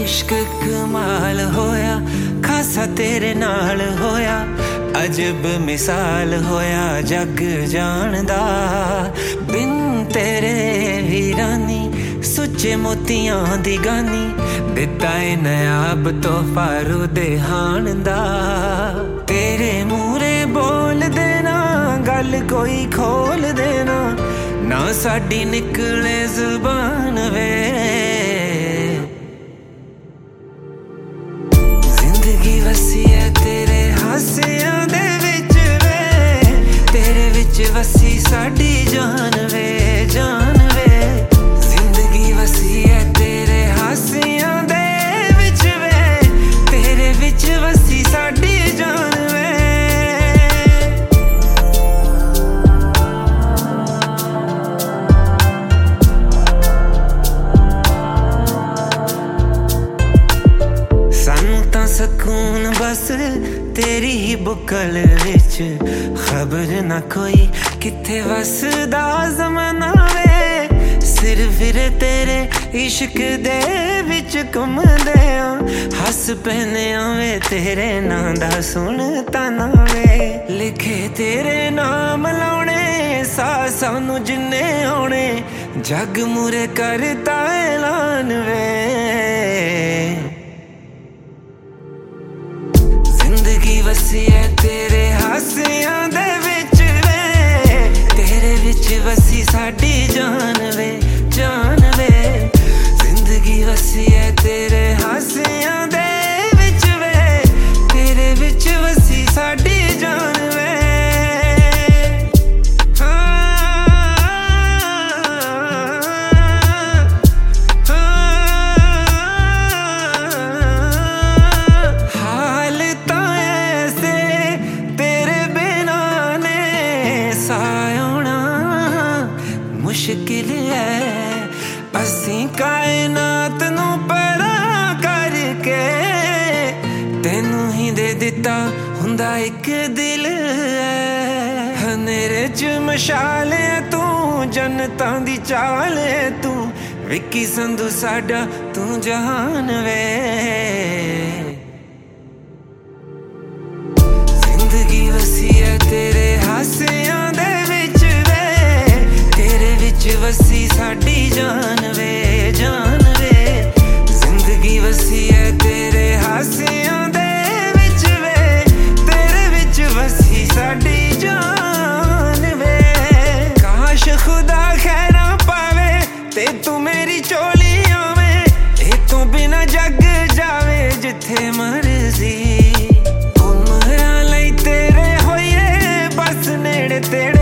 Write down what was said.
इश्क कमाल होया, खासा तेरे नाल होया, अजब मिसाल होया जग जानदा। बिन तेरे वीरानी सुच्चे मोतियां दी गानी, दिता है नयाब तोहफा रूदे हान दा। तेरे मूरे बोल देना, गल कोई खोल देना, ना साडी निकले जुबान वे। जिंदगी वसी है तेरे हासियां दे विच वे, तेरे विच वसी साडी जान वे, जान वे। जिंदगी वसी है तेरे हासियां दे विच वे, तेरे विच वसी साडी जान वे। सकून बस तेरी ही बुकल विच, खबर ना कोई किथे वसदा ज़माना वे। सिर फिर तेरे इश्क दे विच घुमदे आ, हस पैने वे तेरे नां दा सुनता ना वे। लिखे तेरे नाम लाउणे सा सानू जिन्ने आउणे, जग मुरे करता ऐलान वे। जिंदगी वसी है तेरे हासियां दे विच वे, तेरे विच वसी साडी जान वे, जान वे। जिंदगी वसी है तेरे हासियां दे विच वे, तेरे विच वसी साडी जान वे। मुश्किल है असी कायनात नू परा करके, तेनू ही दे दिता हुंदा एक दिल है। हनेरे च मशाल है तू, जन्नतां दी चाल है तू, विक्की संधू साडा तू जहान वे। जिंदगी वसी है तेरे हासियां दे विच वे, तेरे विच वसी साडी जान वे, जान वे। जिंदगी वसी है तेरे हासियां दे विच वे, तेरे विच वसी साडी जान वे। काश खुदा खैरा पावे ते तू मेरी चोली आवे, ए तू बिना जग जावे जिथे मर्जी। उमरां लई तेरे होइए बस नेड़े तेड़े,